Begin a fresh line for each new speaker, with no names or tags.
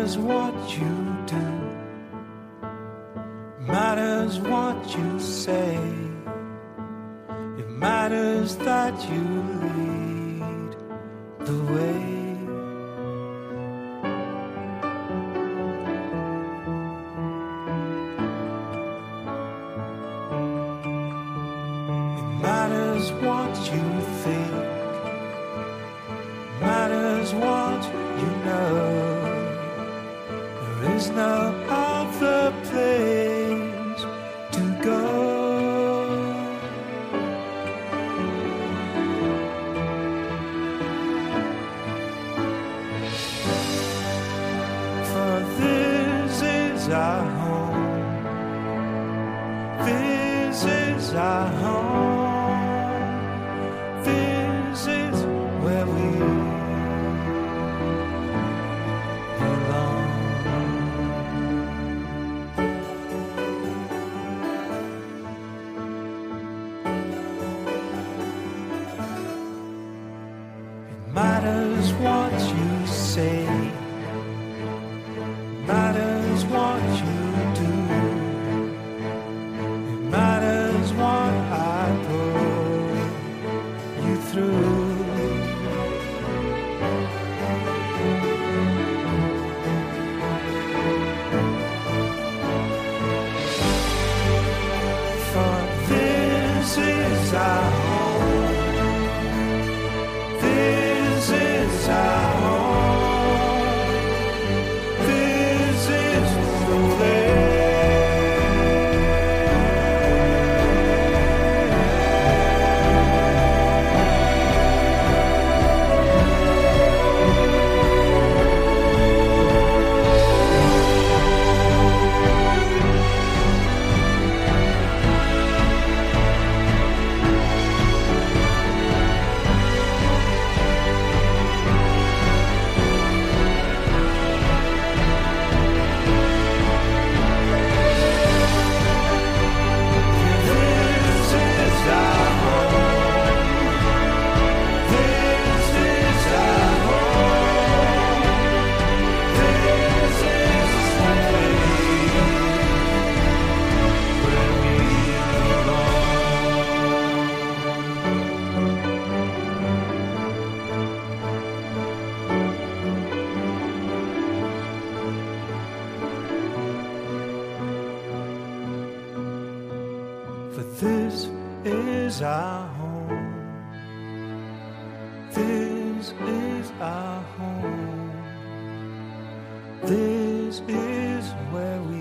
matters what you do, matters what you say. It matters that you lead the way. It matters what you think, matters what you know. There is no other place to go. For this is our home, this is our home, this is where we belong. It matters what you say, matters what you do. It matters what I put you through. For this is our home, this is our home, this is the place. For this is our home, this is our home, this is where we